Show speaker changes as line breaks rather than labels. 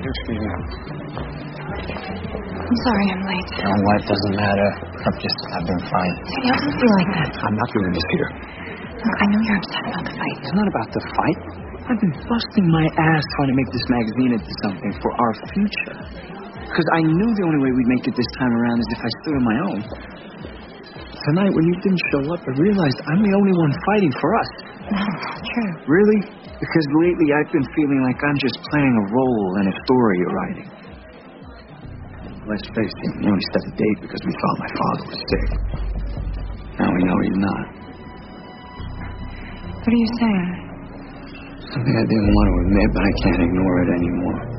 Excuse me.
I'm sorry I'm late.
You know what? Doesn't matter. I've been fine.
Teddy, don't feel like that.
I'm not doing this here.
Look, I know you're upset about the fight.
It's not about the fight. I've been busting my ass trying to make this magazine into something for our future. Because I knew the only way we'd make it this time around is if I stood on my own. Tonight, when you didn't show up, I realized I'm the only one fighting for us.
No, that's true.
Really? Because lately I've been feeling like I'm just playing a role in a story you're writing. Let's face it, we only set a date because we thought my father was sick. Now we know he's not.
What are you saying?
Something I didn't want to admit, but I can't ignore it anymore.